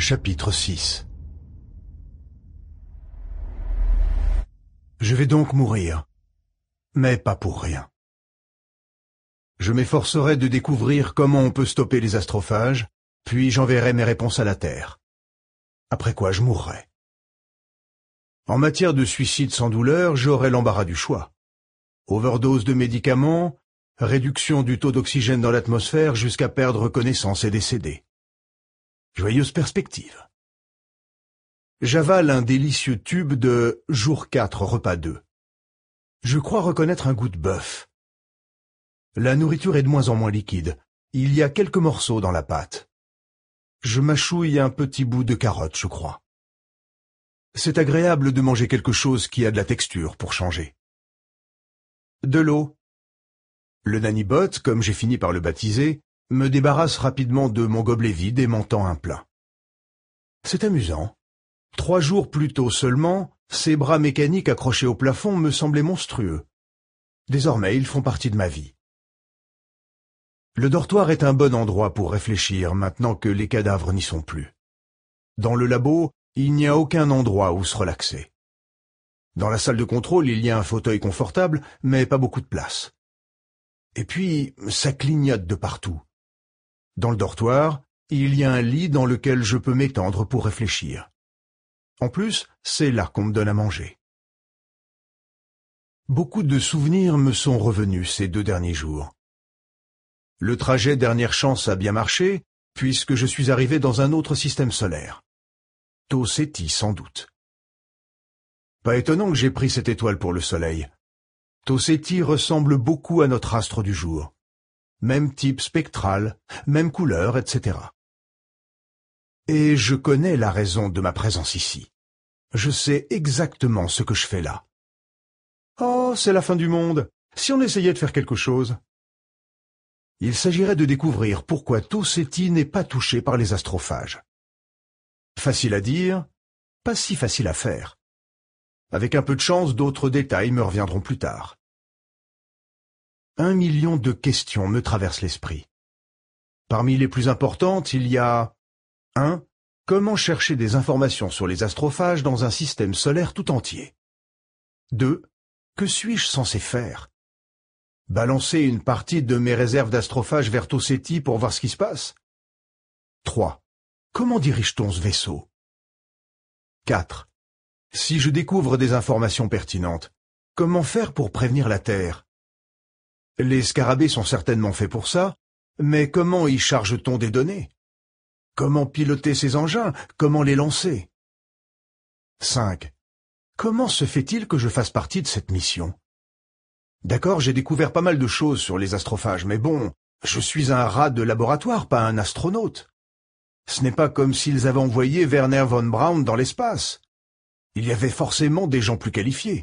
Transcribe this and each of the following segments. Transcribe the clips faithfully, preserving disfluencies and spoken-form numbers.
Chapitre six. Je vais donc mourir, mais pas pour rien. Je m'efforcerai de découvrir comment on peut stopper les astrophages, puis j'enverrai mes réponses à la Terre. Après quoi je mourrai. En matière de suicide sans douleur, j'aurai l'embarras du choix. Overdose de médicaments, réduction du taux d'oxygène dans l'atmosphère jusqu'à perdre connaissance et décéder. Joyeuse perspective. J'avale un délicieux tube de jour quatre, repas deux. Je crois reconnaître un goût de bœuf. La nourriture est de moins en moins liquide. Il y a quelques morceaux dans la pâte. Je mâchouille un petit bout de carotte, je crois. C'est agréable de manger quelque chose qui a de la texture pour changer. De l'eau. Le nanny-bot, comme j'ai fini par le baptiser, me débarrasse rapidement de mon gobelet vide et m'en tend un plein. C'est amusant. Trois jours plus tôt seulement, ces bras mécaniques accrochés au plafond me semblaient monstrueux. Désormais, ils font partie de ma vie. Le dortoir est un bon endroit pour réfléchir maintenant que les cadavres n'y sont plus. Dans le labo, il n'y a aucun endroit où se relaxer. Dans la salle de contrôle, il y a un fauteuil confortable, mais pas beaucoup de place. Et puis, ça clignote de partout. Dans le dortoir, il y a un lit dans lequel je peux m'étendre pour réfléchir. En plus, c'est là qu'on me donne à manger. Beaucoup de souvenirs me sont revenus ces deux derniers jours. Le trajet dernière chance a bien marché, puisque je suis arrivé dans un autre système solaire. Tau Ceti, sans doute. Pas étonnant que j'ai pris cette étoile pour le soleil. Tau Ceti ressemble beaucoup à notre astre du jour. Même type spectral, même couleur, et cetera. Et je connais la raison de ma présence ici. Je sais exactement ce que je fais là. Oh, c'est la fin du monde. Si on essayait de faire quelque chose. Il s'agirait de découvrir pourquoi Tau Ceti n'est pas touché par les astrophages. Facile à dire, pas si facile à faire. Avec un peu de chance, d'autres détails me reviendront plus tard. Un million de questions me traversent l'esprit. Parmi les plus importantes, il y a un. Comment chercher des informations sur les astrophages dans un système solaire tout entier? deux. Que suis-je censé faire? Balancer une partie de mes réserves d'astrophages vers Tau Ceti pour voir ce qui se passe? trois. Comment dirige-t-on ce vaisseau? quatre. Si je découvre des informations pertinentes, comment faire pour prévenir la Terre? Les scarabées sont certainement faits pour ça, mais comment y charge-t-on des données? Comment piloter ces engins? Comment les lancer? cinq. Comment se fait-il que je fasse partie de cette mission? D'accord, j'ai découvert pas mal de choses sur les astrophages, mais bon, je suis un rat de laboratoire, pas un astronaute. Ce n'est pas comme s'ils avaient envoyé Wernher von Braun dans l'espace. Il y avait forcément des gens plus qualifiés.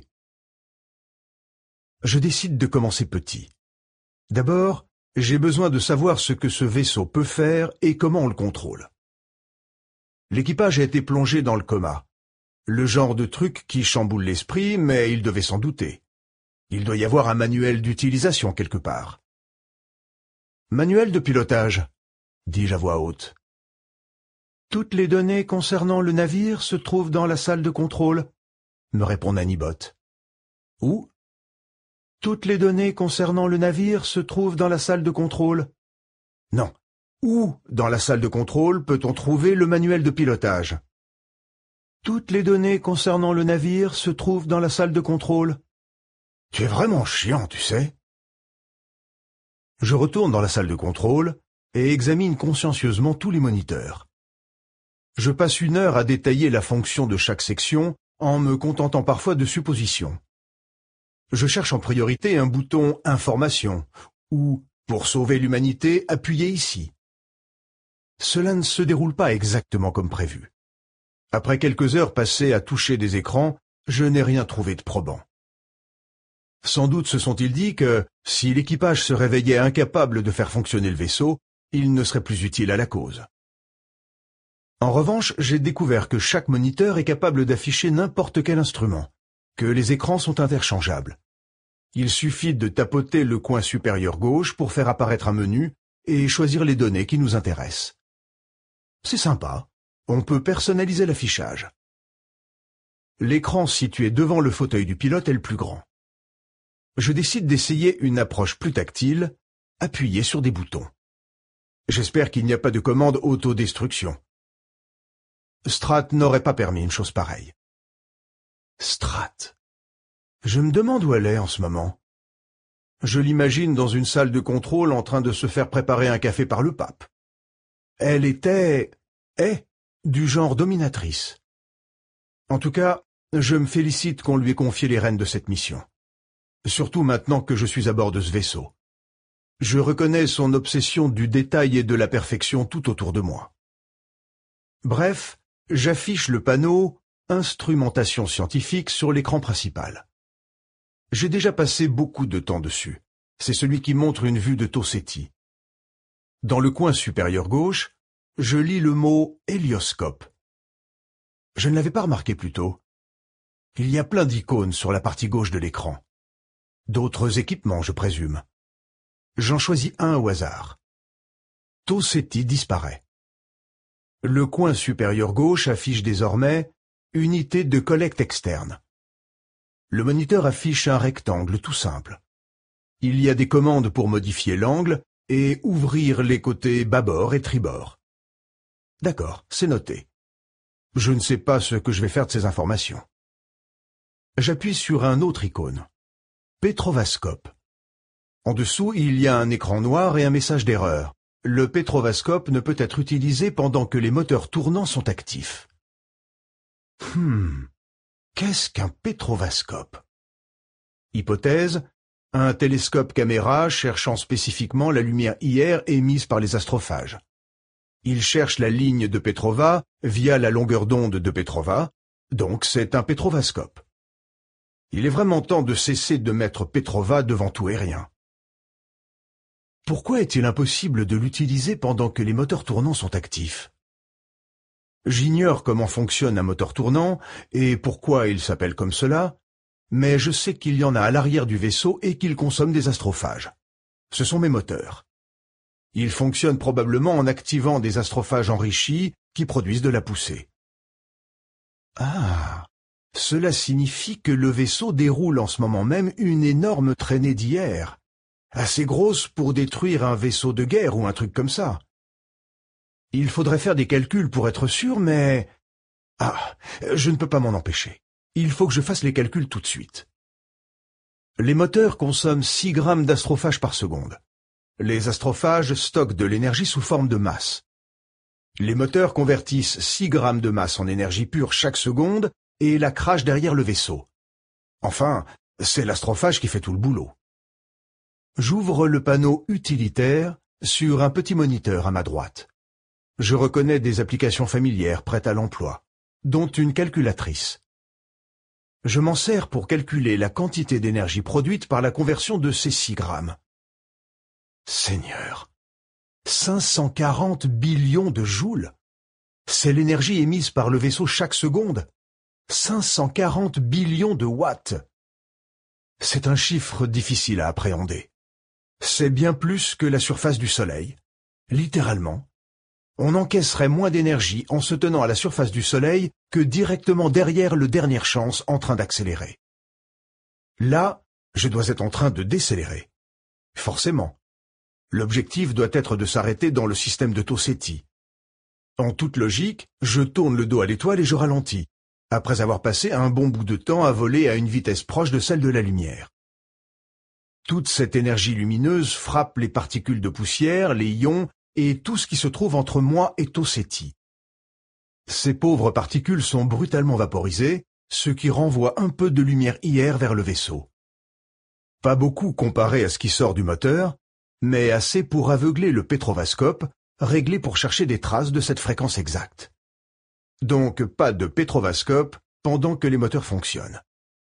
Je décide de commencer petit. D'abord, j'ai besoin de savoir ce que ce vaisseau peut faire et comment on le contrôle. L'équipage a été plongé dans le coma. Le genre de truc qui chamboule l'esprit, mais il devait s'en douter. Il doit y avoir un manuel d'utilisation quelque part. « Manuel de pilotage », dis-je à voix haute. « Toutes les données concernant le navire se trouvent dans la salle de contrôle », me répond nanny-bot. « Où ? » « Toutes les données concernant le navire se trouvent dans la salle de contrôle. » « Non. Où, dans la salle de contrôle, peut-on trouver le manuel de pilotage ? » « Toutes les données concernant le navire se trouvent dans la salle de contrôle. » Tu es vraiment chiant, tu sais. Je retourne dans la salle de contrôle et examine consciencieusement tous les moniteurs. Je passe une heure à détailler la fonction de chaque section en me contentant parfois de suppositions. Je cherche en priorité un bouton « Information » ou « Pour sauver l'humanité, appuyez ici ». Cela ne se déroule pas exactement comme prévu. Après quelques heures passées à toucher des écrans, je n'ai rien trouvé de probant. Sans doute se sont-ils dit que, si l'équipage se réveillait incapable de faire fonctionner le vaisseau, il ne serait plus utile à la cause. En revanche, j'ai découvert que chaque moniteur est capable d'afficher n'importe quel instrument, que les écrans sont interchangeables. Il suffit de tapoter le coin supérieur gauche pour faire apparaître un menu et choisir les données qui nous intéressent. C'est sympa, On peut personnaliser l'affichage. L'écran situé devant le fauteuil du pilote est le plus grand. Je décide d'essayer une approche plus tactile, appuyée sur des boutons. J'espère qu'il n'y a pas de commande autodestruction. Strat n'aurait pas permis une chose pareille. Strat. Je me demande où elle est en ce moment. Je l'imagine dans une salle de contrôle en train de se faire préparer un café par le pape. Elle était, est, du genre dominatrice. En tout cas, je me félicite qu'on lui ait confié les rênes de cette mission. Surtout maintenant que je suis à bord de ce vaisseau. Je reconnais son obsession du détail et de la perfection tout autour de moi. Bref, j'affiche le panneau « Instrumentation scientifique » sur l'écran principal. J'ai déjà passé beaucoup de temps dessus. C'est celui qui montre une vue de Tau Ceti. Dans le coin supérieur gauche, je lis le mot « hélioscope ». Je ne l'avais pas remarqué plus tôt. Il y a plein d'icônes sur la partie gauche de l'écran. D'autres équipements, je présume. J'en choisis un au hasard. Tau Ceti disparaît. Le coin supérieur gauche affiche désormais « Unité de collecte externe ». Le moniteur affiche un rectangle tout simple. Il y a des commandes pour modifier l'angle et ouvrir les côtés bâbord et tribord. D'accord, c'est noté. Je ne sais pas ce que je vais faire de ces informations. J'appuie sur un autre icône. Pétrovascope. En dessous, il y a un écran noir et un message d'erreur. Le pétrovascope ne peut être utilisé pendant que les moteurs tournants sont actifs. Hmm, qu'est-ce qu'un pétrovascope? Hypothèse, un télescope caméra cherchant spécifiquement la lumière I R émise par les astrophages. Il cherche la ligne de Petrova via la longueur d'onde de Petrova, donc c'est un pétrovascope. Il est vraiment temps de cesser de mettre Petrova devant tout et rien. Pourquoi est-il impossible de l'utiliser pendant que les moteurs tournants sont actifs? J'ignore comment fonctionne un moteur tournant et pourquoi il s'appelle comme cela, mais je sais qu'il y en a à l'arrière du vaisseau et qu'ils consomment des astrophages. Ce sont mes moteurs. Ils fonctionnent probablement en activant des astrophages enrichis qui produisent de la poussée. Ah, cela signifie que le vaisseau déroule en ce moment même une énorme traînée d'I R, assez grosse pour détruire un vaisseau de guerre ou un truc comme ça. Il faudrait faire des calculs pour être sûr, mais... Ah, je ne peux pas m'en empêcher. Il faut que je fasse les calculs tout de suite. Les moteurs consomment six grammes d'astrophages par seconde. Les astrophages stockent de l'énergie sous forme de masse. Les moteurs convertissent six grammes de masse en énergie pure chaque seconde et la crachent derrière le vaisseau. Enfin, c'est l'astrophage qui fait tout le boulot. J'ouvre le panneau utilitaire sur un petit moniteur à ma droite. Je reconnais des applications familières prêtes à l'emploi, dont une calculatrice. Je m'en sers pour calculer la quantité d'énergie produite par la conversion de ces six grammes. Seigneur, cinq cent quarante billions de joules. C'est l'énergie émise par le vaisseau chaque seconde. cinq cent quarante billions de watts. C'est un chiffre difficile à appréhender. C'est bien plus que la surface du Soleil. Littéralement. On encaisserait moins d'énergie en se tenant à la surface du Soleil que directement derrière le dernière chance en train d'accélérer. Là, je dois être en train de décélérer. Forcément. L'objectif doit être de s'arrêter dans le système de Tau Ceti. En toute logique, je tourne le dos à l'étoile et je ralentis, après avoir passé un bon bout de temps à voler à une vitesse proche de celle de la lumière. Toute cette énergie lumineuse frappe les particules de poussière, les ions et tout ce qui se trouve entre moi et Tau Ceti. Ces pauvres particules sont brutalement vaporisées, ce qui renvoie un peu de lumière I R vers le vaisseau. Pas beaucoup comparé à ce qui sort du moteur, mais assez pour aveugler le pétrovascope, réglé pour chercher des traces de cette fréquence exacte. Donc pas de pétrovascope pendant que les moteurs fonctionnent.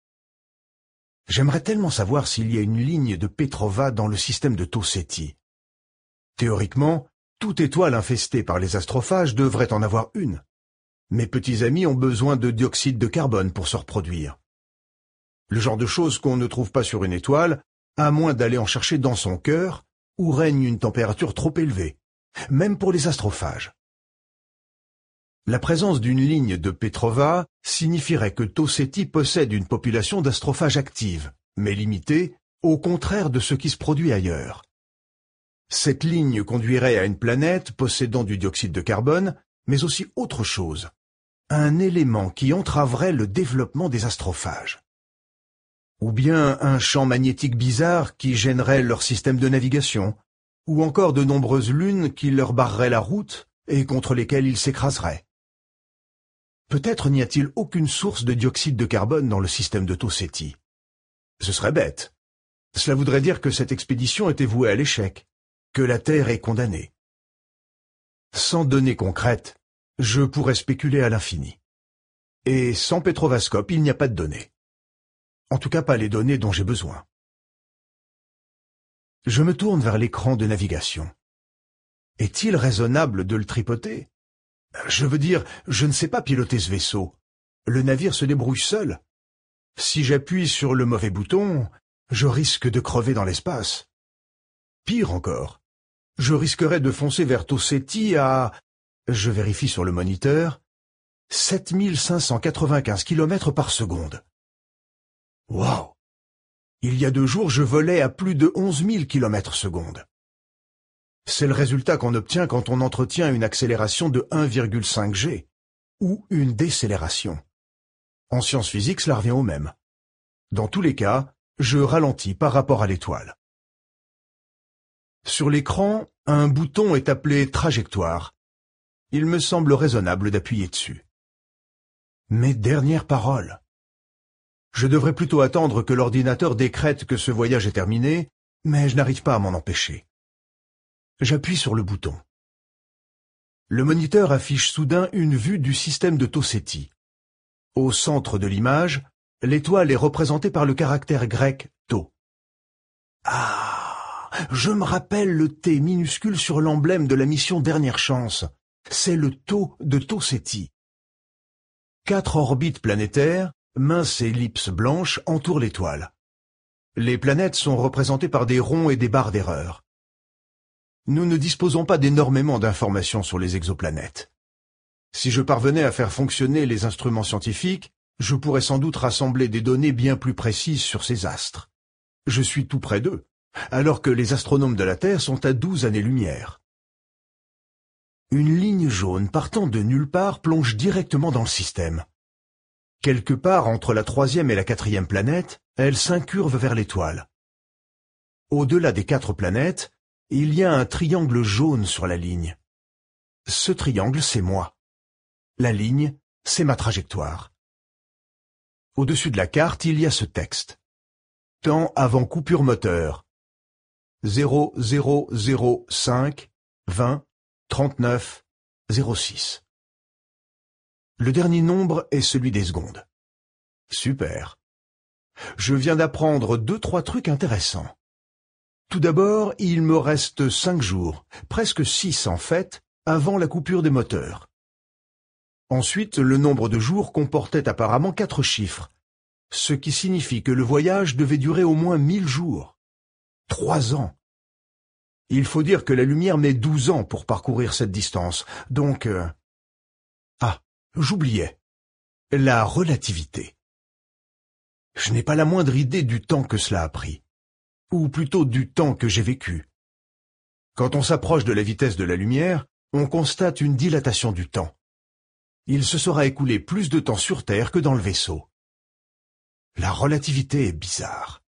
J'aimerais tellement savoir s'il y a une ligne de Petrova dans le système de Tau Ceti. Théoriquement, toute étoile infestée par les astrophages devrait en avoir une. Mes petits amis ont besoin de dioxyde de carbone pour se reproduire. Le genre de choses qu'on ne trouve pas sur une étoile, à moins d'aller en chercher dans son cœur, où règne une température trop élevée, même pour les astrophages. La présence d'une ligne de Petrova signifierait que Tau Ceti possède une population d'astrophages active, mais limitée, au contraire de ce qui se produit ailleurs. Cette ligne conduirait à une planète possédant du dioxyde de carbone, mais aussi autre chose, un élément qui entraverait le développement des astrophages. Ou bien un champ magnétique bizarre qui gênerait leur système de navigation, ou encore de nombreuses lunes qui leur barreraient la route et contre lesquelles ils s'écraseraient. Peut-être n'y a-t-il aucune source de dioxyde de carbone dans le système de Tau Ceti. Ce serait bête. Cela voudrait dire que cette expédition était vouée à l'échec, que la Terre est condamnée. Sans données concrètes, je pourrais spéculer à l'infini. Et sans Petrovascope, il n'y a pas de données. En tout cas pas les données dont j'ai besoin. Je me tourne vers l'écran de navigation. Est-il raisonnable de le tripoter? Je veux dire, je ne sais pas piloter ce vaisseau. Le navire se débrouille seul. Si j'appuie sur le mauvais bouton, je risque de crever dans l'espace. Pire encore, je risquerais de foncer vers Tau Ceti à, je vérifie sur le moniteur, sept mille cinq cent quatre-vingt-quinze kilomètres par seconde. Waouh! Il y a deux jours, je volais à plus de onze mille kilomètres seconde. C'est le résultat qu'on obtient quand on entretient une accélération de un virgule cinq G, ou une décélération. En sciences physiques, cela revient au même. Dans tous les cas, je ralentis par rapport à l'étoile. Sur l'écran, un bouton est appelé trajectoire. Il me semble raisonnable d'appuyer dessus. Mes dernières paroles. Je devrais plutôt attendre que l'ordinateur décrète que ce voyage est terminé, mais je n'arrive pas à m'en empêcher. J'appuie sur le bouton. Le moniteur affiche soudain une vue du système de Tau Ceti. Au centre de l'image, l'étoile est représentée par le caractère grec Tau. Ah, je me rappelle le T minuscule sur l'emblème de la mission Dernière Chance. C'est le Tau de Tau Ceti. Quatre orbites planétaires, minces ellipses blanches, entourent l'étoile. Les planètes sont représentées par des ronds et des barres d'erreur. Nous ne disposons pas d'énormément d'informations sur les exoplanètes. Si je parvenais à faire fonctionner les instruments scientifiques, je pourrais sans doute rassembler des données bien plus précises sur ces astres. Je suis tout près d'eux, alors que les astronomes de la Terre sont à douze années-lumière. Une ligne jaune partant de nulle part plonge directement dans le système. Quelque part entre la troisième et la quatrième planète, elle s'incurve vers l'étoile. Au-delà des quatre planètes, il y a un triangle jaune sur la ligne. Ce triangle, c'est moi. La ligne, c'est ma trajectoire. Au-dessus de la carte, il y a ce texte. Temps avant coupure moteur. zéro zéro zéro cinq vingt trente-neuf zéro six. Le dernier nombre est celui des secondes. Super. Je viens d'apprendre deux, trois trucs intéressants. Tout d'abord, il me reste cinq jours, presque six en fait, avant la coupure des moteurs. Ensuite, le nombre de jours comportait apparemment quatre chiffres, ce qui signifie que le voyage devait durer au moins mille jours. Trois ans. Il faut dire que la lumière met douze ans pour parcourir cette distance, donc... Euh... Ah, j'oubliais. La relativité. Je n'ai pas la moindre idée du temps que cela a pris, ou plutôt du temps que j'ai vécu. Quand on s'approche de la vitesse de la lumière, on constate une dilatation du temps. Il se sera écoulé plus de temps sur Terre que dans le vaisseau. La relativité est bizarre.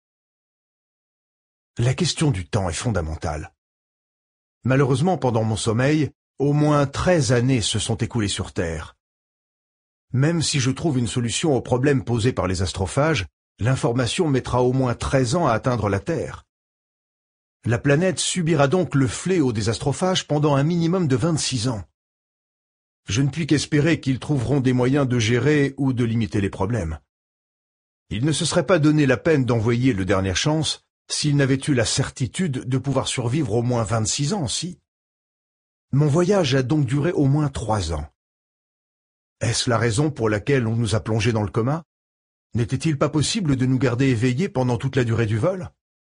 La question du temps est fondamentale. Malheureusement, pendant mon sommeil, au moins treize années se sont écoulées sur Terre. Même si je trouve une solution au problème posé par les astrophages, l'information mettra au moins treize ans à atteindre la Terre. La planète subira donc le fléau des astrophages pendant un minimum de vingt-six ans. Je ne puis qu'espérer qu'ils trouveront des moyens de gérer ou de limiter les problèmes. Ils ne se seraient pas donné la peine d'envoyer le Dernière Chance s'ils n'avaient eu la certitude de pouvoir survivre au moins vingt-six ans, si. Mon voyage a donc duré au moins trois ans. Est-ce la raison pour laquelle on nous a plongés dans le coma? N'était-il pas possible de nous garder éveillés pendant toute la durée du vol?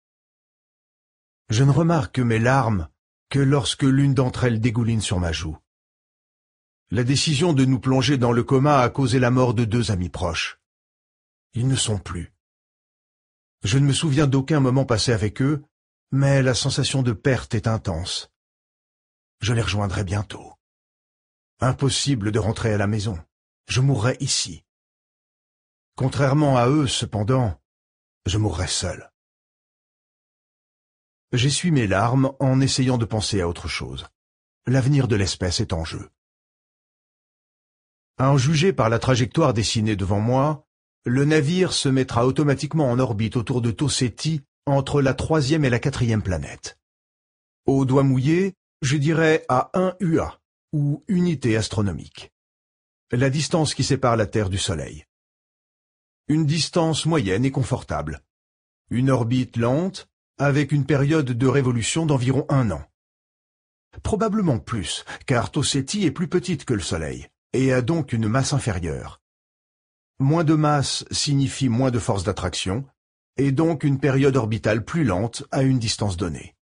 Je ne remarque mes larmes que lorsque l'une d'entre elles dégouline sur ma joue. La décision de nous plonger dans le coma a causé la mort de deux amis proches. Ils ne sont plus. Je ne me souviens d'aucun moment passé avec eux, mais la sensation de perte est intense. Je les rejoindrai bientôt. Impossible de rentrer à la maison. Je mourrai ici. Contrairement à eux, cependant, je mourrai seul. J'essuie mes larmes en essayant de penser à autre chose. L'avenir de l'espèce est en jeu. À en juger par la trajectoire dessinée devant moi, le navire se mettra automatiquement en orbite autour de Tau Ceti entre la troisième et la quatrième planète. Au doigt mouillé, je dirais à un U A, ou unité astronomique. La distance qui sépare la Terre du Soleil. Une distance moyenne et confortable. Une orbite lente, avec une période de révolution d'environ un an. Probablement plus, car Tau Ceti est plus petite que le Soleil, et a donc une masse inférieure. Moins de masse signifie moins de force d'attraction, et donc une période orbitale plus lente à une distance donnée.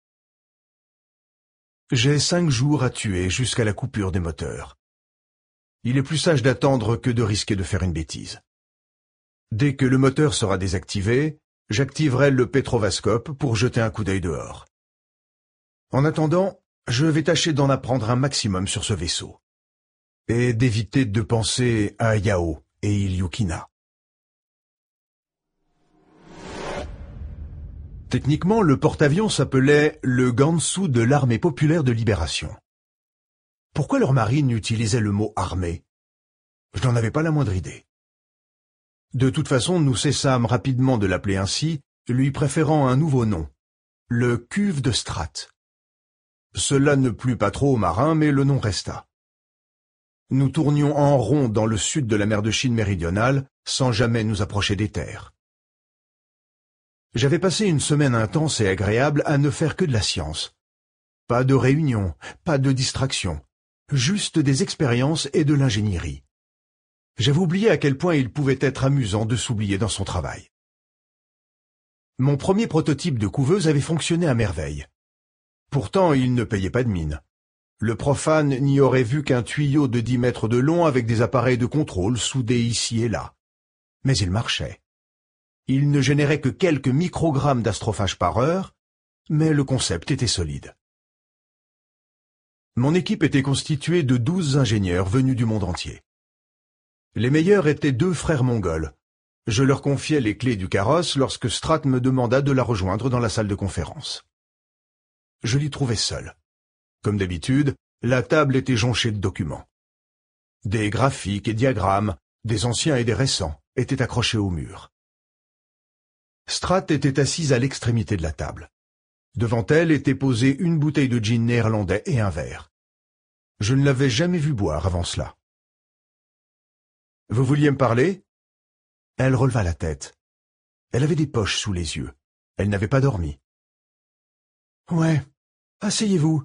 J'ai cinq jours à tuer jusqu'à la coupure des moteurs. Il est plus sage d'attendre que de risquer de faire une bêtise. Dès que le moteur sera désactivé, j'activerai le pétrovascope pour jeter un coup d'œil dehors. En attendant, je vais tâcher d'en apprendre un maximum sur ce vaisseau, et d'éviter de penser à Yao et Ilyukina. Techniquement, le porte-avions s'appelait le Gansu de l'Armée populaire de libération. Pourquoi leur marine utilisait le mot « armée » ? Je n'en avais pas la moindre idée. De toute façon, nous cessâmes rapidement de l'appeler ainsi, lui préférant un nouveau nom, le Cuve de Strat. Cela ne plut pas trop aux marins, mais le nom resta. Nous tournions en rond dans le sud de la mer de Chine méridionale, sans jamais nous approcher des terres. J'avais passé une semaine intense et agréable à ne faire que de la science. Pas de réunions, pas de distractions, juste des expériences et de l'ingénierie. J'avais oublié à quel point il pouvait être amusant de s'oublier dans son travail. Mon premier prototype de couveuse avait fonctionné à merveille. Pourtant, il ne payait pas de mine. Le profane n'y aurait vu qu'un tuyau de dix mètres de long avec des appareils de contrôle soudés ici et là. Mais il marchait. Il ne générait que quelques microgrammes d'astrophage par heure, mais le concept était solide. Mon équipe était constituée de douze ingénieurs venus du monde entier. Les meilleurs étaient deux frères mongols. Je leur confiai les clés du carrosse lorsque Strat me demanda de la rejoindre dans la salle de conférence. Je l'y trouvai seul. Comme d'habitude, la table était jonchée de documents. Des graphiques et diagrammes, des anciens et des récents, étaient accrochés au mur. Strat était assise à l'extrémité de la table. Devant elle était posée une bouteille de gin néerlandais et un verre. Je ne l'avais jamais vue boire avant cela. « Vous vouliez me parler ?» Elle releva la tête. Elle avait des poches sous les yeux. Elle n'avait pas dormi. « Ouais, asseyez-vous. »«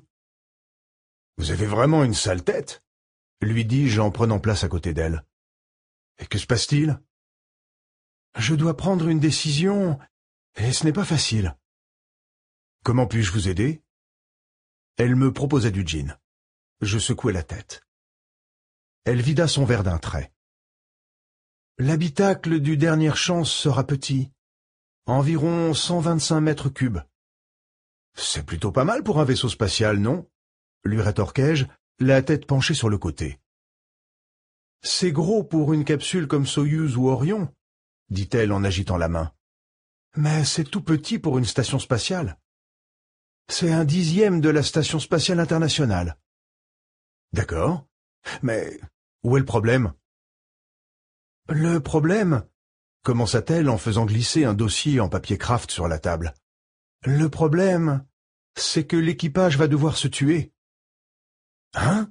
Vous avez vraiment une sale tête ?» lui dis-je en prenant place à côté d'elle. « Et que se passe-t-il ?»« Je dois prendre une décision, et ce n'est pas facile. »« Comment puis-je vous aider ?» Elle me proposa du gin. Je secouai la tête. Elle vida son verre d'un trait. « L'habitacle du Dernière Chance sera petit, environ cent vingt-cinq mètres cubes. »« C'est plutôt pas mal pour un vaisseau spatial, non ?» lui rétorquai-je, la tête penchée sur le côté. « C'est gros pour une capsule comme Soyouz ou Orion, » dit-elle en agitant la main. « Mais c'est tout petit pour une station spatiale. C'est un dixième de la Station spatiale internationale. »« D'accord, mais où est le problème ?»« Le problème, » commença-t-elle en faisant glisser un dossier en papier craft sur la table. « Le problème, c'est que l'équipage va devoir se tuer. »« Hein ?»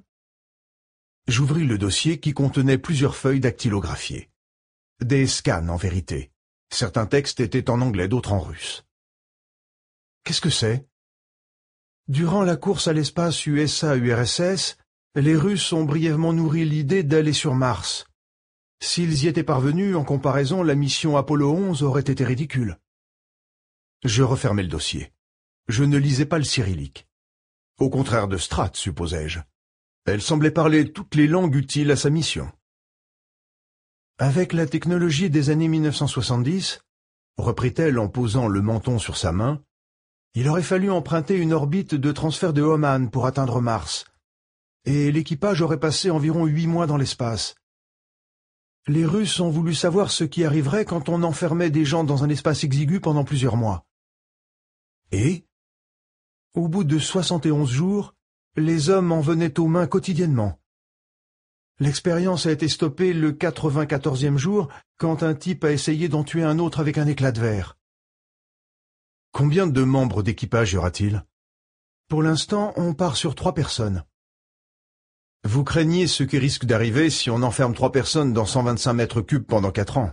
J'ouvris le dossier qui contenait plusieurs feuilles dactylographiées. Des scans, en vérité. Certains textes étaient en anglais, d'autres en russe. « Qu'est-ce que c'est ?» Durant la course à l'espace U S A U R S S, les Russes ont brièvement nourri l'idée d'aller sur Mars. S'ils y étaient parvenus, en comparaison, la mission Apollo onze aurait été ridicule. Je refermai le dossier. Je ne lisais pas le cyrillique. Au contraire de Strat, supposai-je. Elle semblait parler toutes les langues utiles à sa mission. Avec la technologie des années mille neuf cent soixante-dix, reprit-elle en posant le menton sur sa main, il aurait fallu emprunter une orbite de transfert de Hohmann pour atteindre Mars, et l'équipage aurait passé environ huit mois dans l'espace. Les Russes ont voulu savoir ce qui arriverait quand on enfermait des gens dans un espace exigu pendant plusieurs mois. Et, au bout de soixante et onze jours, les hommes en venaient aux mains quotidiennement. L'expérience a été stoppée le quatre-vingt-quatorzième jour, quand un type a essayé d'en tuer un autre avec un éclat de verre. Combien de membres d'équipage y aura-t-il? Pour l'instant, on part sur trois personnes. Vous craignez ce qui risque d'arriver si on enferme trois personnes dans cent vingt-cinq mètres cubes pendant quatre ans?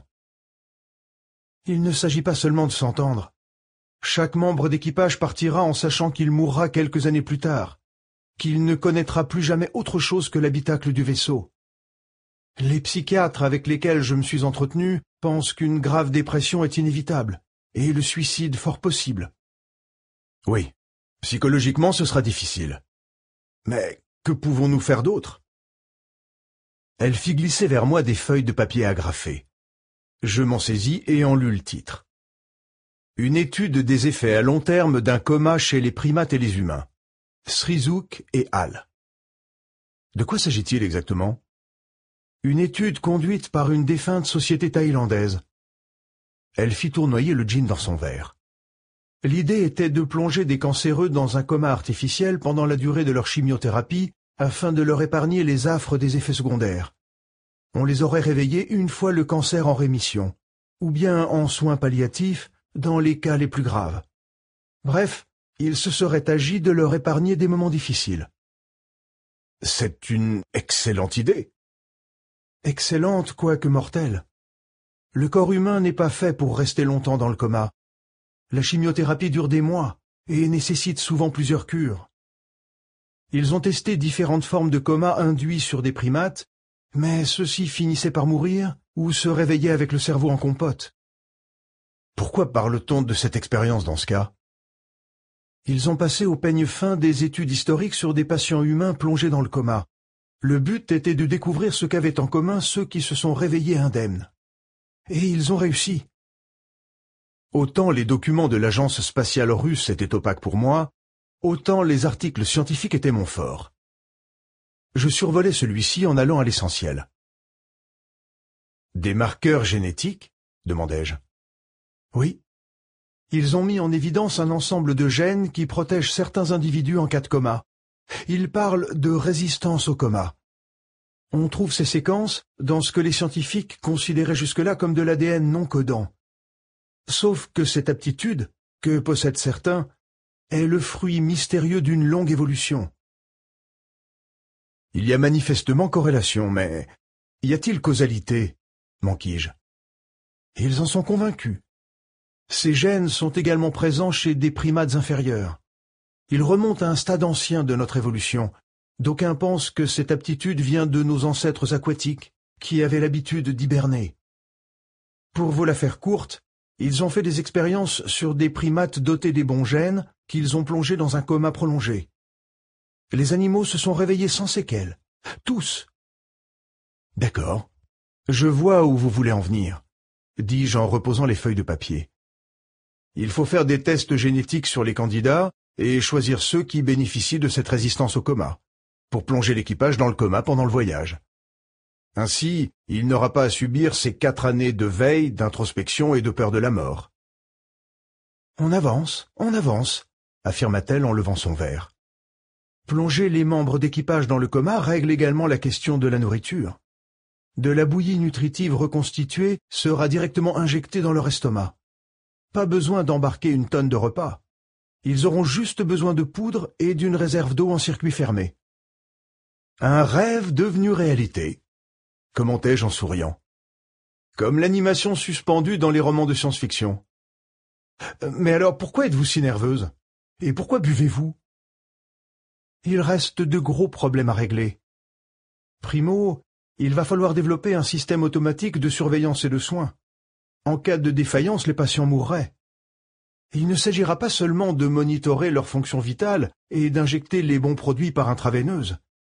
Il ne s'agit pas seulement de s'entendre. Chaque membre d'équipage partira en sachant qu'il mourra quelques années plus tard, qu'il ne connaîtra plus jamais autre chose que l'habitacle du vaisseau. Les psychiatres avec lesquels je me suis entretenu pensent qu'une grave dépression est inévitable, et le suicide fort possible. Oui, psychologiquement ce sera difficile. Mais que pouvons-nous faire d'autre? Elle fit glisser vers moi des feuilles de papier agrafées. Je m'en saisis et en lus le titre. Une étude des effets à long terme d'un coma chez les primates et les humains. Srizouk et al. De quoi s'agit-il exactement? Une étude conduite par une défunte société thaïlandaise. Elle fit tournoyer le gin dans son verre. L'idée était de plonger des cancéreux dans un coma artificiel pendant la durée de leur chimiothérapie afin de leur épargner les affres des effets secondaires. On les aurait réveillés une fois le cancer en rémission, ou bien en soins palliatifs dans les cas les plus graves. Bref, il se serait agi de leur épargner des moments difficiles. C'est une excellente idée. Excellente, quoique mortelle. Le corps humain n'est pas fait pour rester longtemps dans le coma. La chimiothérapie dure des mois et nécessite souvent plusieurs cures. Ils ont testé différentes formes de coma induits sur des primates, mais ceux-ci finissaient par mourir ou se réveillaient avec le cerveau en compote. Pourquoi parle-t-on de cette expérience dans ce cas? Ils ont passé au peigne fin des études historiques sur des patients humains plongés dans le coma. Le but était de découvrir ce qu'avaient en commun ceux qui se sont réveillés indemnes. Et ils ont réussi. Autant les documents de l'agence spatiale russe étaient opaques pour moi, autant les articles scientifiques étaient mon fort. Je survolais celui-ci en allant à l'essentiel. « Des marqueurs génétiques ?» demandai-je. « Oui. Ils ont mis en évidence un ensemble de gènes qui protègent certains individus en cas de coma. Ils parlent de résistance au coma. On trouve ces séquences dans ce que les scientifiques considéraient jusque-là comme de l'A D N non codant. Sauf que cette aptitude, que possèdent certains, est le fruit mystérieux d'une longue évolution. Il y a manifestement corrélation, mais y a-t-il causalité? M'enquis-je. Ils en sont convaincus. Ces gènes sont également présents chez des primates inférieurs. Ils remontent à un stade ancien de notre évolution. D'aucuns pensent que cette aptitude vient de nos ancêtres aquatiques, qui avaient l'habitude d'hiberner. Pour vous la faire courte, ils ont fait des expériences sur des primates dotés des bons gènes qu'ils ont plongés dans un coma prolongé. Les animaux se sont réveillés sans séquelles. Tous. D'accord. Je vois où vous voulez en venir, dis-je en reposant les feuilles de papier. Il faut faire des tests génétiques sur les candidats et choisir ceux qui bénéficient de cette résistance au coma, pour plonger l'équipage dans le coma pendant le voyage. Ainsi, il n'aura pas à subir ces quatre années de veille, d'introspection et de peur de la mort. « On avance, on avance », affirma-t-elle en levant son verre. Plonger les membres d'équipage dans le coma règle également la question de la nourriture. De la bouillie nutritive reconstituée sera directement injectée dans leur estomac. Pas besoin d'embarquer une tonne de repas. Ils auront juste besoin de poudre et d'une réserve d'eau en circuit fermé. Un rêve devenu réalité, commentai-je en souriant. Comme l'animation suspendue dans les romans de science-fiction. Mais alors pourquoi êtes-vous si nerveuse? Et pourquoi buvez-vous? Il reste de gros problèmes à régler. Primo, il va falloir développer un système automatique de surveillance et de soins. En cas de défaillance, les patients mourraient. Il ne s'agira pas seulement de monitorer leurs fonctions vitales et d'injecter les bons produits par intraveineuse.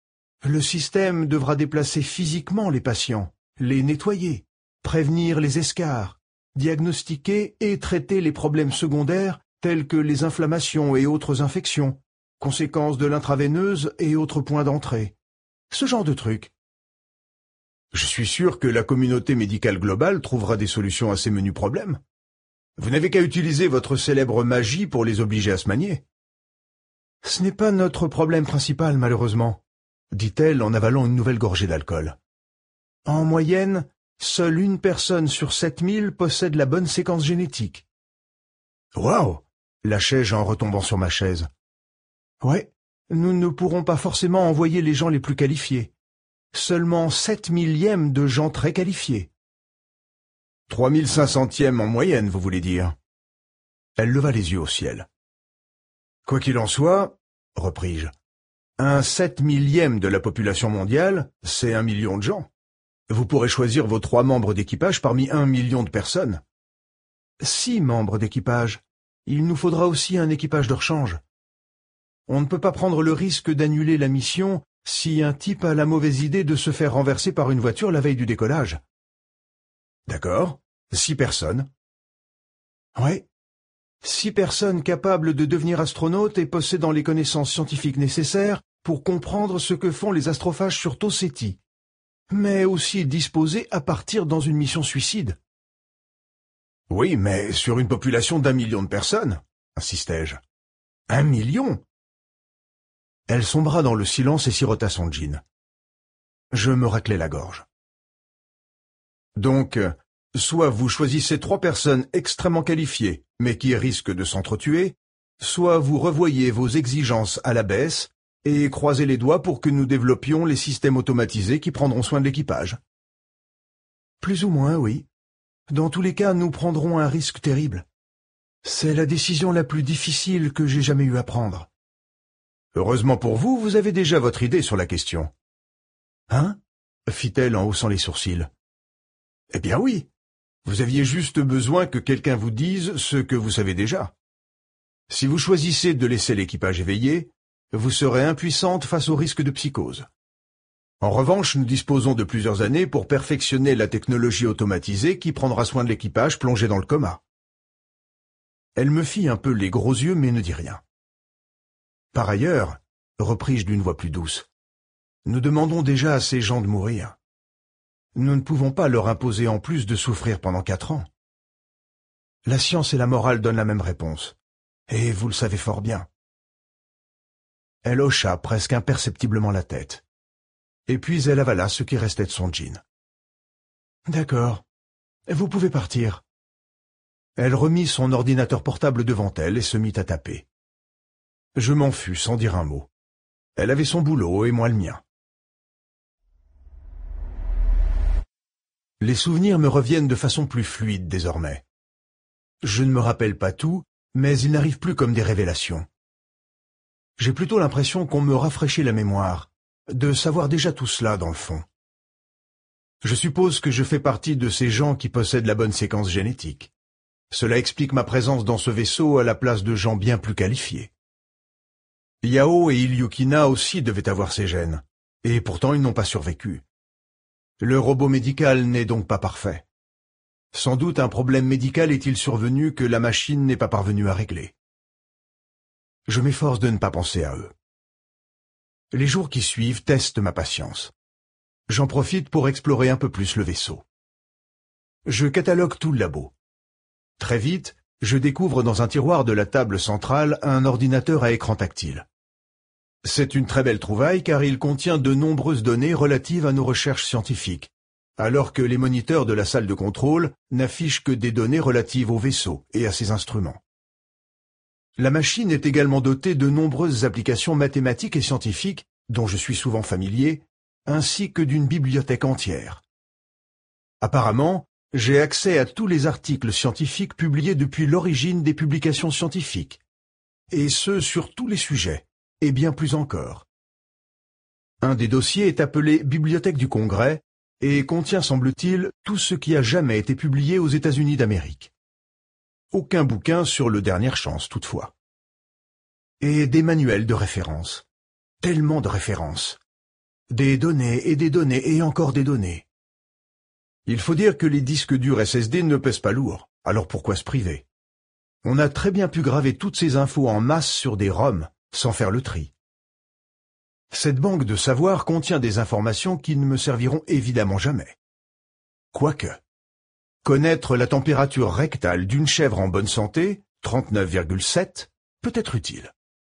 Le système devra déplacer physiquement les patients, les nettoyer, prévenir les escarres, diagnostiquer et traiter les problèmes secondaires tels que les inflammations et autres infections, conséquences de l'intraveineuse et autres points d'entrée. Ce genre de trucs. Je suis sûr que la communauté médicale globale trouvera des solutions à ces menus problèmes. Vous n'avez qu'à utiliser votre célèbre magie pour les obliger à se manier. Ce n'est pas notre problème principal, malheureusement, dit-elle en avalant une nouvelle gorgée d'alcool. En moyenne, seule une personne sur sept mille possède la bonne séquence génétique. Waouh, lâchai-je en retombant sur ma chaise. Ouais, nous ne pourrons pas forcément envoyer les gens les plus qualifiés. Seulement sept millièmes de gens très qualifiés. Trois mille cinq centièmes en moyenne, vous voulez dire? Elle leva les yeux au ciel. Quoi qu'il en soit, repris-je, un sept millième de la population mondiale, c'est un million de gens. Vous pourrez choisir vos trois membres d'équipage parmi un million de personnes. Six membres d'équipage. Il nous faudra aussi un équipage de rechange. On ne peut pas prendre le risque d'annuler la mission si un type a la mauvaise idée de se faire renverser par une voiture la veille du décollage. D'accord, six personnes. Ouais, six personnes capables de devenir astronautes et possédant les connaissances scientifiques nécessaires pour comprendre ce que font les astrophages sur Tau Ceti, mais aussi disposées à partir dans une mission suicide. Oui, mais sur une population d'un million de personnes, insistai-je. Un million? Elle sombra dans le silence et sirota son gin. Je me raclai la gorge. Donc, soit vous choisissez trois personnes extrêmement qualifiées, mais qui risquent de s'entretuer, soit vous revoyez vos exigences à la baisse et croisez les doigts pour que nous développions les systèmes automatisés qui prendront soin de l'équipage. Plus ou moins, oui. Dans tous les cas, nous prendrons un risque terrible. C'est la décision la plus difficile que j'ai jamais eu à prendre. Heureusement pour vous, vous avez déjà votre idée sur la question. Hein? Fit-elle en haussant les sourcils. Eh bien oui, vous aviez juste besoin que quelqu'un vous dise ce que vous savez déjà. Si vous choisissez de laisser l'équipage éveillé, vous serez impuissante face au risque de psychose. En revanche, nous disposons de plusieurs années pour perfectionner la technologie automatisée qui prendra soin de l'équipage plongé dans le coma. Elle me fit un peu les gros yeux mais ne dit rien. Par ailleurs, repris-je d'une voix plus douce, nous demandons déjà à ces gens de mourir. Nous ne pouvons pas leur imposer en plus de souffrir pendant quatre ans. La science et la morale donnent la même réponse, et vous le savez fort bien. Elle hocha presque imperceptiblement la tête, et puis elle avala ce qui restait de son gin. « D'accord, vous pouvez partir. » Elle remit son ordinateur portable devant elle et se mit à taper. Je m'en fus sans dire un mot. Elle avait son boulot et moi le mien. Les souvenirs me reviennent de façon plus fluide désormais. Je ne me rappelle pas tout, mais ils n'arrivent plus comme des révélations. J'ai plutôt l'impression qu'on me rafraîchit la mémoire, de savoir déjà tout cela dans le fond. Je suppose que je fais partie de ces gens qui possèdent la bonne séquence génétique. Cela explique ma présence dans ce vaisseau à la place de gens bien plus qualifiés. Yao et Ilyukina aussi devaient avoir ces gènes, et pourtant ils n'ont pas survécu. Le robot médical n'est donc pas parfait. Sans doute un problème médical est-il survenu que la machine n'est pas parvenue à régler. Je m'efforce de ne pas penser à eux. Les jours qui suivent testent ma patience. J'en profite pour explorer un peu plus le vaisseau. Je catalogue tout le labo. Très vite, je découvre dans un tiroir de la table centrale un ordinateur à écran tactile. C'est une très belle trouvaille car il contient de nombreuses données relatives à nos recherches scientifiques, alors que les moniteurs de la salle de contrôle n'affichent que des données relatives au vaisseau et à ses instruments. La machine est également dotée de nombreuses applications mathématiques et scientifiques dont je suis souvent familier, ainsi que d'une bibliothèque entière. Apparemment, j'ai accès à tous les articles scientifiques publiés depuis l'origine des publications scientifiques, et ce sur tous les sujets, et bien plus encore. Un des dossiers est appelé Bibliothèque du Congrès et contient, semble-t-il, tout ce qui a jamais été publié aux États-Unis d'Amérique. Aucun bouquin sur le Dernière Chance, toutefois. Et des manuels de référence. Tellement de références. Des données et des données et encore des données. Il faut dire que les disques durs S S D ne pèsent pas lourd, alors pourquoi se priver? On a très bien pu graver toutes ces infos en masse sur des ROM, sans faire le tri. Cette banque de savoir contient des informations qui ne me serviront évidemment jamais. Quoique, connaître la température rectale d'une chèvre en bonne santé, trente-neuf virgule sept, peut être utile.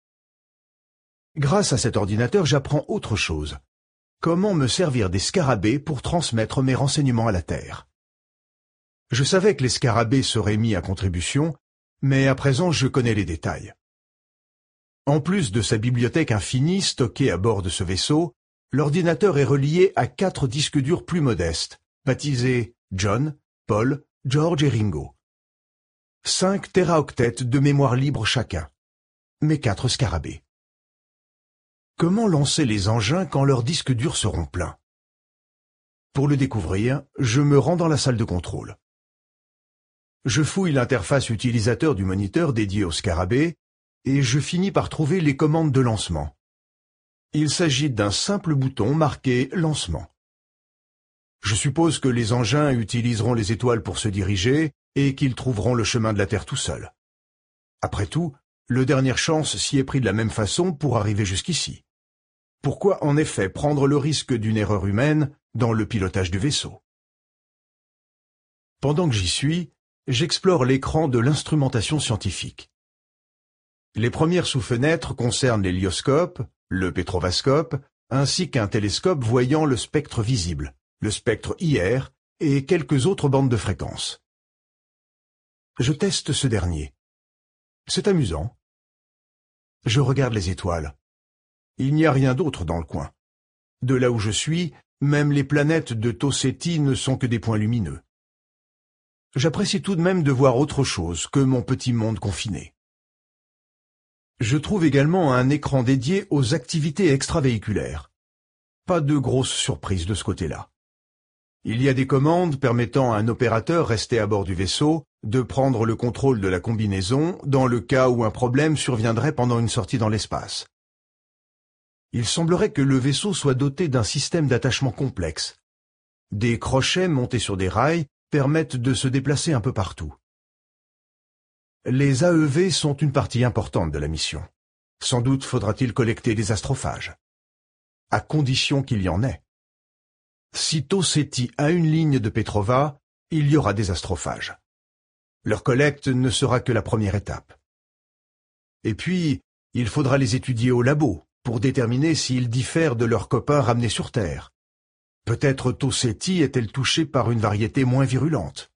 Grâce à cet ordinateur, j'apprends autre chose. Comment me servir des scarabées pour transmettre mes renseignements à la Terre. Je savais que les scarabées seraient mis à contribution, mais à présent je connais les détails. En plus de sa bibliothèque infinie stockée à bord de ce vaisseau, l'ordinateur est relié à quatre disques durs plus modestes, baptisés John, Paul, George et Ringo. Cinq téraoctets de mémoire libre chacun, mais quatre scarabées. Comment lancer les engins quand leurs disques durs seront pleins? Pour le découvrir, je me rends dans la salle de contrôle. Je fouille l'interface utilisateur du moniteur dédié au scarabée et je finis par trouver les commandes de lancement. Il s'agit d'un simple bouton marqué « Lancement ». Je suppose que les engins utiliseront les étoiles pour se diriger et qu'ils trouveront le chemin de la Terre tout seuls. Après tout, le Dernière Chance s'y est pris de la même façon pour arriver jusqu'ici. Pourquoi en effet prendre le risque d'une erreur humaine dans le pilotage du vaisseau? Pendant que j'y suis, j'explore l'écran de l'instrumentation scientifique. Les premières sous-fenêtres concernent l'hélioscope, le pétrovascope, ainsi qu'un télescope voyant le spectre visible, le spectre I R et quelques autres bandes de fréquences. Je teste ce dernier. C'est amusant. Je regarde les étoiles. Il n'y a rien d'autre dans le coin. De là où je suis, même les planètes de Tau Ceti ne sont que des points lumineux. J'apprécie tout de même de voir autre chose que mon petit monde confiné. Je trouve également un écran dédié aux activités extravéhiculaires. Pas de grosses surprises de ce côté-là. Il y a des commandes permettant à un opérateur resté à bord du vaisseau de prendre le contrôle de la combinaison dans le cas où un problème surviendrait pendant une sortie dans l'espace. Il semblerait que le vaisseau soit doté d'un système d'attachement complexe. Des crochets montés sur des rails permettent de se déplacer un peu partout. Les A E V sont une partie importante de la mission. Sans doute faudra-t-il collecter des astrophages. À condition qu'il y en ait. Si Tau Ceti a une ligne de Petrova, il y aura des astrophages. Leur collecte ne sera que la première étape. Et puis, il faudra les étudier au labo pour déterminer s'ils diffèrent de leurs copains ramenés sur Terre. Peut-être Tau Ceti est-elle touchée par une variété moins virulente.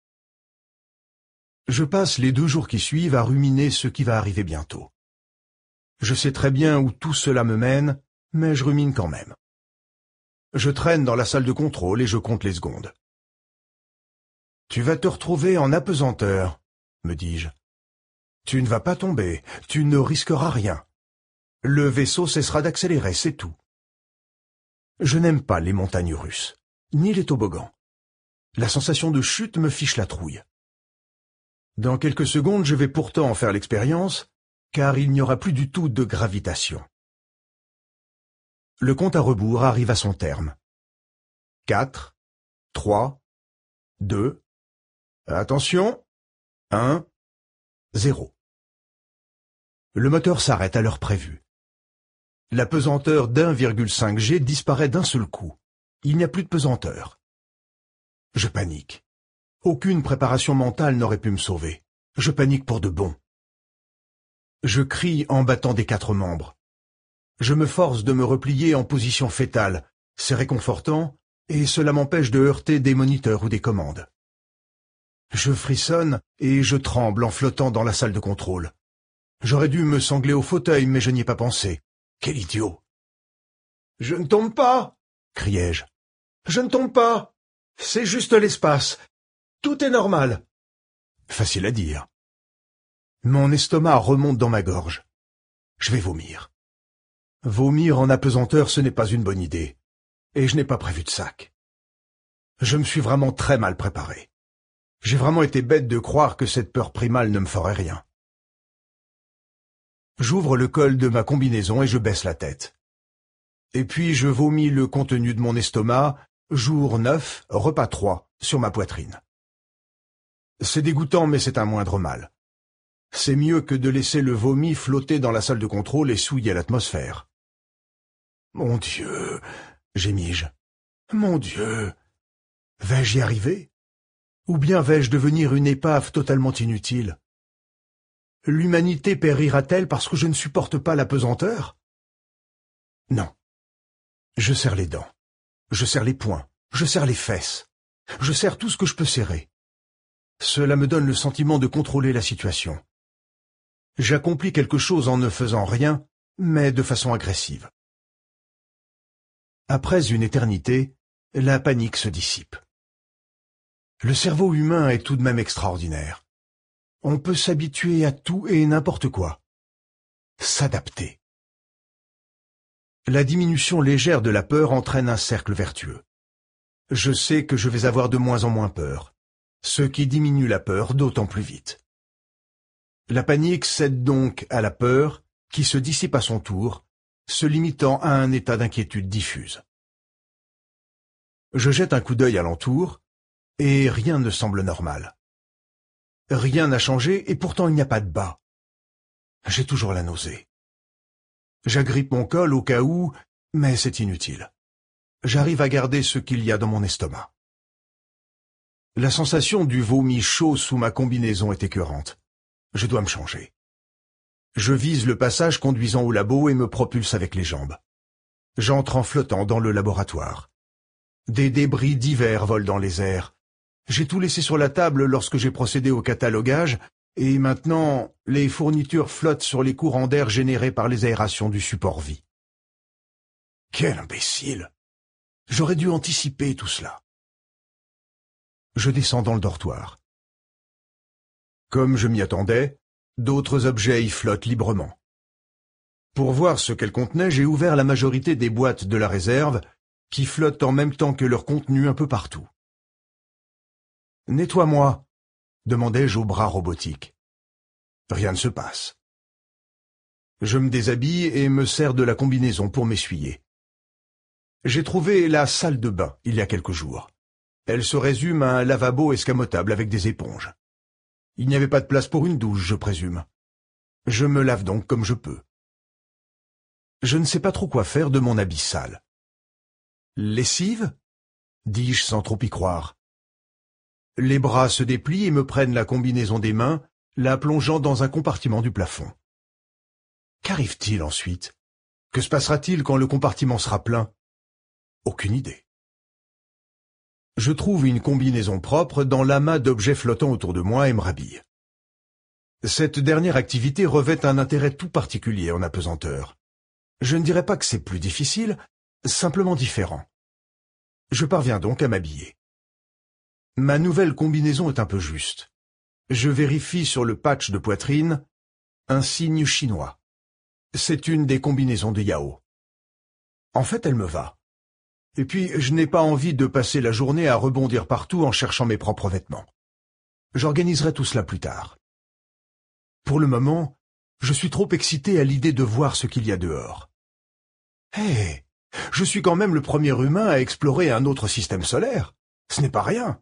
Je passe les deux jours qui suivent à ruminer ce qui va arriver bientôt. Je sais très bien où tout cela me mène, mais je rumine quand même. Je traîne dans la salle de contrôle et je compte les secondes. « Tu vas te retrouver en apesanteur, » me dis-je. « Tu ne vas pas tomber, tu ne risqueras rien. Le vaisseau cessera d'accélérer, c'est tout. » Je n'aime pas les montagnes russes, ni les toboggans. La sensation de chute me fiche la trouille. Dans quelques secondes, je vais pourtant en faire l'expérience, car il n'y aura plus du tout de gravitation. Le compte à rebours arrive à son terme. Quatre, trois, deux, attention, un, zéro. Le moteur s'arrête à l'heure prévue. La pesanteur d'un virgule cinq G disparaît d'un seul coup. Il n'y a plus de pesanteur. Je panique. Aucune préparation mentale n'aurait pu me sauver. Je panique pour de bon. Je crie en battant des quatre membres. Je me force de me replier en position fétale. C'est réconfortant, et cela m'empêche de heurter des moniteurs ou des commandes. Je frissonne et je tremble en flottant dans la salle de contrôle. J'aurais dû me sangler au fauteuil, mais je n'y ai pas pensé. Quel idiot! « Je ne tombe pas !» criai-je. « Je ne tombe pas! C'est juste l'espace. Tout est normal. » Facile à dire. Mon estomac remonte dans ma gorge. Je vais vomir. Vomir en apesanteur, ce n'est pas une bonne idée. Et je n'ai pas prévu de sac. Je me suis vraiment très mal préparé. J'ai vraiment été bête de croire que cette peur primale ne me ferait rien. J'ouvre le col de ma combinaison et je baisse la tête. Et puis je vomis le contenu de mon estomac, jour neuf, repas trois, sur ma poitrine. C'est dégoûtant, mais c'est un moindre mal. C'est mieux que de laisser le vomi flotter dans la salle de contrôle et souiller l'atmosphère. Mon Dieu, gémis-je. Mon Dieu, vais-je y arriver? Ou bien vais-je devenir une épave totalement inutile? L'humanité périra-t-elle parce que je ne supporte pas la pesanteur? Non. Je serre les dents. Je serre les poings. Je serre les fesses. Je serre tout ce que je peux serrer. Cela me donne le sentiment de contrôler la situation. J'accomplis quelque chose en ne faisant rien, mais de façon agressive. Après une éternité, la panique se dissipe. Le cerveau humain est tout de même extraordinaire. On peut s'habituer à tout et n'importe quoi. S'adapter. La diminution légère de la peur entraîne un cercle vertueux. Je sais que je vais avoir de moins en moins peur, ce qui diminue la peur d'autant plus vite. La panique cède donc à la peur, qui se dissipe à son tour, se limitant à un état d'inquiétude diffuse. Je jette un coup d'œil alentour, et rien ne semble normal. Rien n'a changé, et pourtant il n'y a pas de bas. J'ai toujours la nausée. J'agrippe mon col au cas où, mais c'est inutile. J'arrive à garder ce qu'il y a dans mon estomac. La sensation du vomi chaud sous ma combinaison est écœurante. Je dois me changer. Je vise le passage conduisant au labo et me propulse avec les jambes. J'entre en flottant dans le laboratoire. Des débris divers volent dans les airs. J'ai tout laissé sur la table lorsque j'ai procédé au catalogage, et maintenant, les fournitures flottent sur les courants d'air générés par les aérations du support vie. Quel imbécile! J'aurais dû anticiper tout cela. Je descends dans le dortoir. Comme je m'y attendais, d'autres objets y flottent librement. Pour voir ce qu'elles contenaient, j'ai ouvert la majorité des boîtes de la réserve, qui flottent en même temps que leur contenu un peu partout. « Nettoie-moi » demandai-je au bras robotique. Rien ne se passe. Je me déshabille et me sers de la combinaison pour m'essuyer. J'ai trouvé la salle de bain il y a quelques jours. Elle se résume à un lavabo escamotable avec des éponges. Il n'y avait pas de place pour une douche, je présume. Je me lave donc comme je peux. Je ne sais pas trop quoi faire de mon habit sale. Lessive? Dis-je sans trop y croire. Les bras se déplient et me prennent la combinaison des mains, la plongeant dans un compartiment du plafond. Qu'arrive-t-il ensuite? Que se passera-t-il quand le compartiment sera plein? Aucune idée. Je trouve une combinaison propre dans l'amas d'objets flottants autour de moi et me rhabille. Cette dernière activité revêt un intérêt tout particulier en apesanteur. Je ne dirais pas que c'est plus difficile, simplement différent. Je parviens donc à m'habiller. Ma nouvelle combinaison est un peu juste. Je vérifie sur le patch de poitrine un signe chinois. C'est une des combinaisons de Yao. En fait, elle me va. Et puis, je n'ai pas envie de passer la journée à rebondir partout en cherchant mes propres vêtements. J'organiserai tout cela plus tard. Pour le moment, je suis trop excité à l'idée de voir ce qu'il y a dehors. Hé, hey, je suis quand même le premier humain à explorer un autre système solaire. Ce n'est pas rien.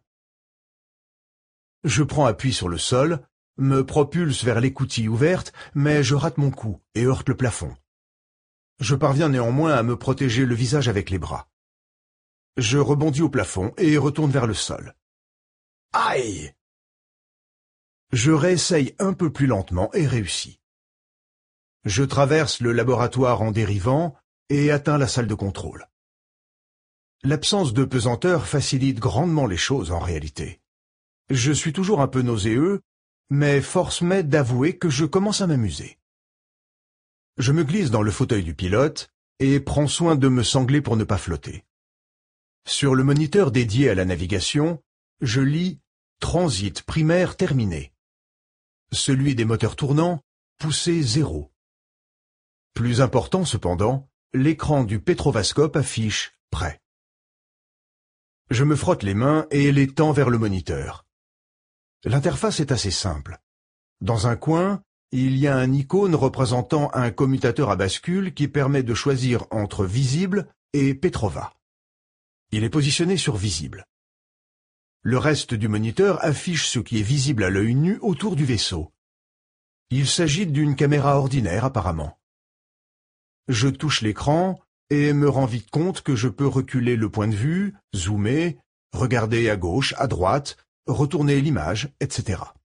Je prends appui sur le sol, me propulse vers l'écoutille ouverte, mais je rate mon coup et heurte le plafond. Je parviens néanmoins à me protéger le visage avec les bras. Je rebondis au plafond et retourne vers le sol. Aïe! Je réessaye un peu plus lentement et réussis. Je traverse le laboratoire en dérivant et atteins la salle de contrôle. L'absence de pesanteur facilite grandement les choses en réalité. Je suis toujours un peu nauséeux, mais force m'est d'avouer que je commence à m'amuser. Je me glisse dans le fauteuil du pilote et prends soin de me sangler pour ne pas flotter. Sur le moniteur dédié à la navigation, je lis « Transit primaire terminé ». Celui des moteurs tournants, poussée zéro. Plus important cependant, l'écran du pétrovascope affiche « Prêt ». Je me frotte les mains et les tends vers le moniteur. L'interface est assez simple. Dans un coin, il y a un icône représentant un commutateur à bascule qui permet de choisir entre visible et Petrova. Il est positionné sur visible. Le reste du moniteur affiche ce qui est visible à l'œil nu autour du vaisseau. Il s'agit d'une caméra ordinaire apparemment. Je touche l'écran et me rends vite compte que je peux reculer le point de vue, zoomer, regarder à gauche, à droite, retourner l'image, et cetera.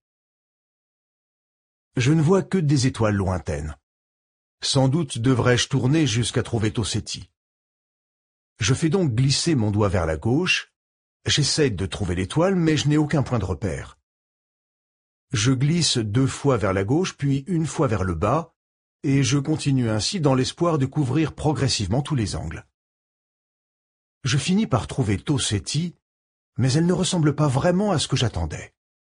Je ne vois que des étoiles lointaines. Sans doute devrais-je tourner jusqu'à trouver Tau Ceti. Je fais donc glisser mon doigt vers la gauche. J'essaie de trouver l'étoile, mais je n'ai aucun point de repère. Je glisse deux fois vers la gauche, puis une fois vers le bas, et je continue ainsi dans l'espoir de couvrir progressivement tous les angles. Je finis par trouver Tau Ceti, mais elle ne ressemble pas vraiment à ce que j'attendais.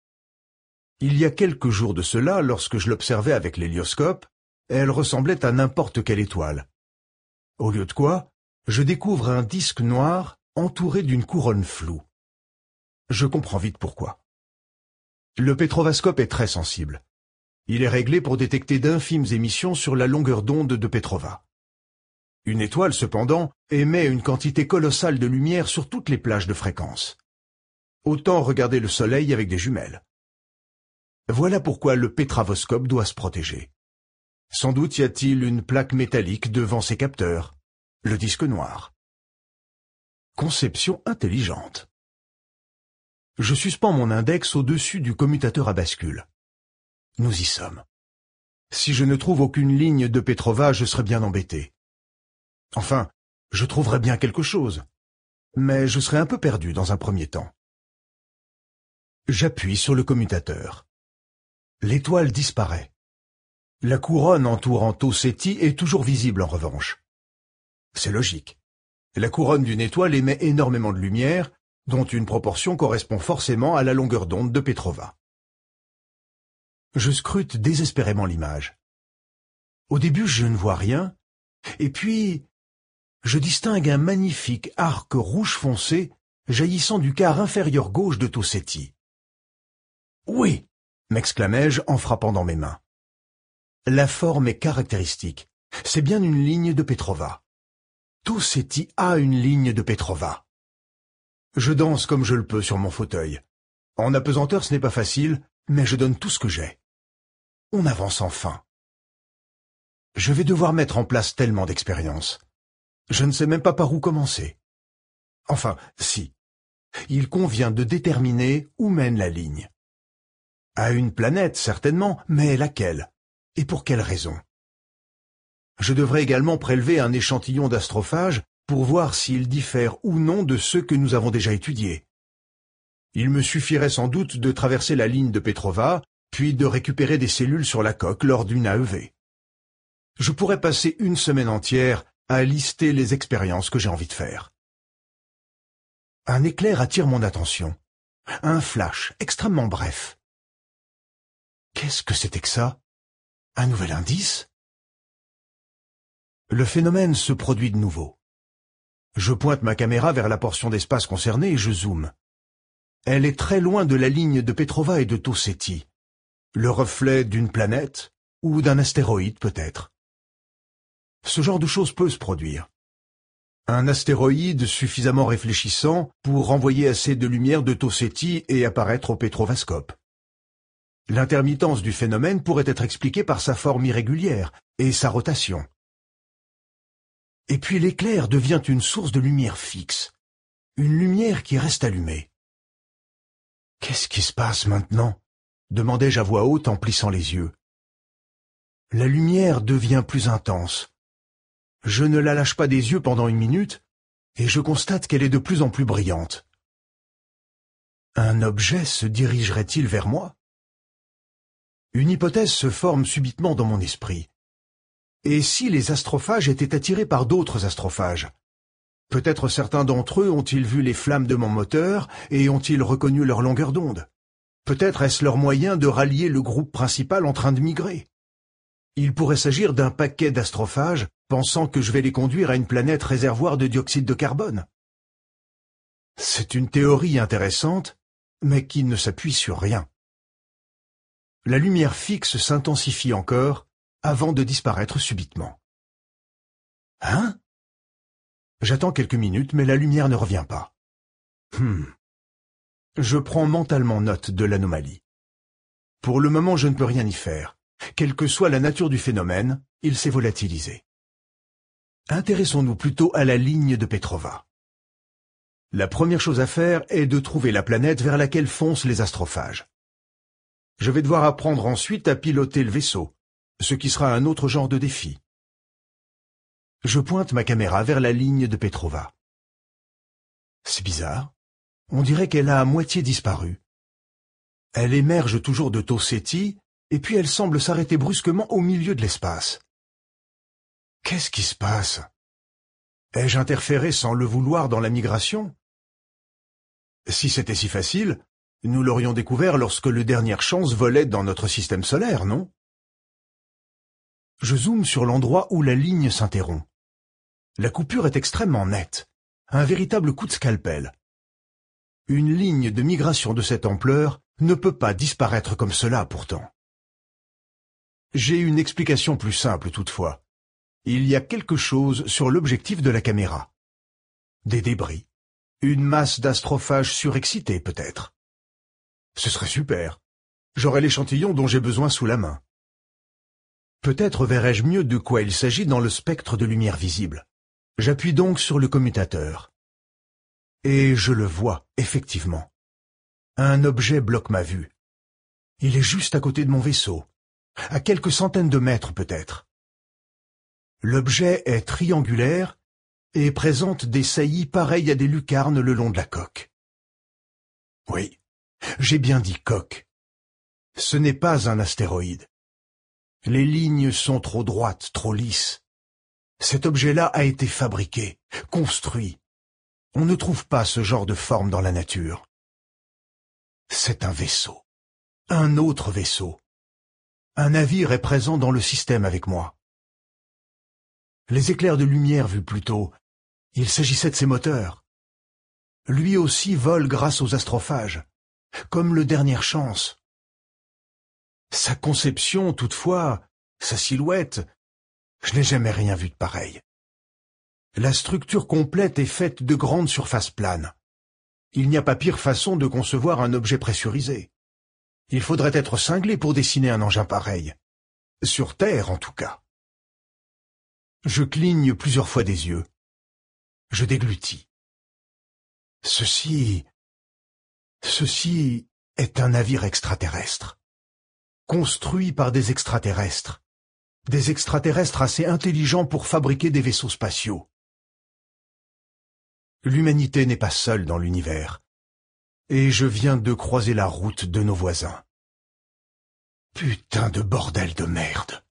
Il y a quelques jours de cela, lorsque je l'observais avec l'hélioscope, elle ressemblait à n'importe quelle étoile. Au lieu de quoi, je découvre un disque noir entouré d'une couronne floue. Je comprends vite pourquoi. Le pétrovascope est très sensible. Il est réglé pour détecter d'infimes émissions sur la longueur d'onde de Petrova. Une étoile, cependant, émet une quantité colossale de lumière sur toutes les plages de fréquence. Autant regarder le Soleil avec des jumelles. Voilà pourquoi le pétravoscope doit se protéger. Sans doute y a-t-il une plaque métallique devant ses capteurs, le disque noir. Conception intelligente. Je suspends mon index au-dessus du commutateur à bascule. Nous y sommes. Si je ne trouve aucune ligne de Petrova, je serai bien embêté. Enfin, je trouverai bien quelque chose, mais je serai un peu perdu dans un premier temps. J'appuie sur le commutateur. L'étoile disparaît. La couronne entourant Tau Ceti est toujours visible en revanche. C'est logique. La couronne d'une étoile émet énormément de lumière, dont une proportion correspond forcément à la longueur d'onde de Petrova. Je scrute désespérément l'image. Au début, je ne vois rien, et puis je distingue un magnifique arc rouge foncé jaillissant du quart inférieur gauche de Tau Ceti. « Oui !» m'exclamai-je en frappant dans mes mains. La forme est caractéristique. C'est bien une ligne de Petrova. Tau Ceti a une ligne de Petrova. Je danse comme je le peux sur mon fauteuil. En apesanteur, ce n'est pas facile, mais je donne tout ce que j'ai. On avance enfin. Je vais devoir mettre en place tellement d'expériences. Je ne sais même pas par où commencer. Enfin, si. Il convient de déterminer où mène la ligne. À une planète, certainement, mais laquelle? Et pour quelle raison? Je devrais également prélever un échantillon d'astrophages pour voir s'ils diffèrent ou non de ceux que nous avons déjà étudiés. Il me suffirait sans doute de traverser la ligne de Petrova, puis de récupérer des cellules sur la coque lors d'une A E V. Je pourrais passer une semaine entière à lister les expériences que j'ai envie de faire. Un éclair attire mon attention. Un flash extrêmement bref. Qu'est-ce que c'était que ça? Un nouvel indice? Le phénomène se produit de nouveau. Je pointe ma caméra vers la portion d'espace concernée et je zoome. Elle est très loin de la ligne de Petrova et de Tau Ceti. Le reflet d'une planète ou d'un astéroïde peut-être. Ce genre de choses peut se produire. Un astéroïde suffisamment réfléchissant pour renvoyer assez de lumière de Tau Ceti et apparaître au pétrovascope. L'intermittence du phénomène pourrait être expliquée par sa forme irrégulière et sa rotation. Et puis l'éclair devient une source de lumière fixe, une lumière qui reste allumée. « Qu'est-ce qui se passe maintenant ?» demandai-je à voix haute en plissant les yeux. La lumière devient plus intense. Je ne la lâche pas des yeux pendant une minute, et je constate qu'elle est de plus en plus brillante. Un objet se dirigerait-il vers moi? Une hypothèse se forme subitement dans mon esprit. Et si les astrophages étaient attirés par d'autres astrophages? Peut-être certains d'entre eux ont-ils vu les flammes de mon moteur et ont-ils reconnu leur longueur d'onde? Peut-être est-ce leur moyen de rallier le groupe principal en train de migrer? Il pourrait s'agir d'un paquet d'astrophages pensant que je vais les conduire à une planète réservoir de dioxyde de carbone. C'est une théorie intéressante, mais qui ne s'appuie sur rien. la lumière fixe s'intensifie encore avant de disparaître subitement. Hein? J'attends quelques minutes, mais la lumière ne revient pas. Hmm. Je prends mentalement note de l'anomalie. Pour le moment, je ne peux rien y faire. Quelle que soit la nature du phénomène, il s'est volatilisé. Intéressons-nous plutôt à la ligne de Petrova. La première chose à faire est de trouver la planète vers laquelle foncent les astrophages. Je vais devoir apprendre ensuite à piloter le vaisseau, ce qui sera un autre genre de défi. Je pointe ma caméra vers la ligne de Petrova. C'est bizarre. On dirait qu'elle a à moitié disparu. Elle émerge toujours de Tau Ceti, et puis elle semble s'arrêter brusquement au milieu de l'espace. Qu'est-ce qui se passe? Ai-je interféré sans le vouloir dans la migration? Si c'était si facile, nous l'aurions découvert lorsque le Dernière Chance volait dans notre système solaire, non? Je zoome sur l'endroit où la ligne s'interrompt. La coupure est extrêmement nette, un véritable coup de scalpel. Une ligne de migration de cette ampleur ne peut pas disparaître comme cela pourtant. J'ai une explication plus simple toutefois. Il y a quelque chose sur l'objectif de la caméra. Des débris. Une masse d'astrophages surexcités peut-être. Ce serait super. J'aurais l'échantillon dont j'ai besoin sous la main. Peut-être verrai-je mieux de quoi il s'agit dans le spectre de lumière visible. J'appuie donc sur le commutateur. Et je le vois, effectivement. Un objet bloque ma vue. Il est juste à côté de mon vaisseau, à quelques centaines de mètres peut-être. L'objet est triangulaire et présente des saillies pareilles à des lucarnes le long de la coque. Oui, j'ai bien dit coque. Ce n'est pas un astéroïde. Les lignes sont trop droites, trop lisses. Cet objet-là a été fabriqué, construit. On ne trouve pas ce genre de forme dans la nature. C'est un vaisseau. Un autre vaisseau. Un navire est présent dans le système avec moi. Les éclairs de lumière vus plus tôt, il s'agissait de ses moteurs. Lui aussi vole grâce aux astrophages, comme le Dernière Chance. Sa conception, toutefois, sa silhouette, je n'ai jamais rien vu de pareil. La structure complète est faite de grandes surfaces planes. Il n'y a pas pire façon de concevoir un objet pressurisé. Il faudrait être cinglé pour dessiner un engin pareil. Sur Terre, en tout cas. Je cligne plusieurs fois des yeux. Je déglutis. Ceci... Ceci est un navire extraterrestre. Construit par des extraterrestres. Des extraterrestres assez intelligents pour fabriquer des vaisseaux spatiaux. L'humanité n'est pas seule dans l'univers. Et je viens de croiser la route de nos voisins. Putain de bordel de merde.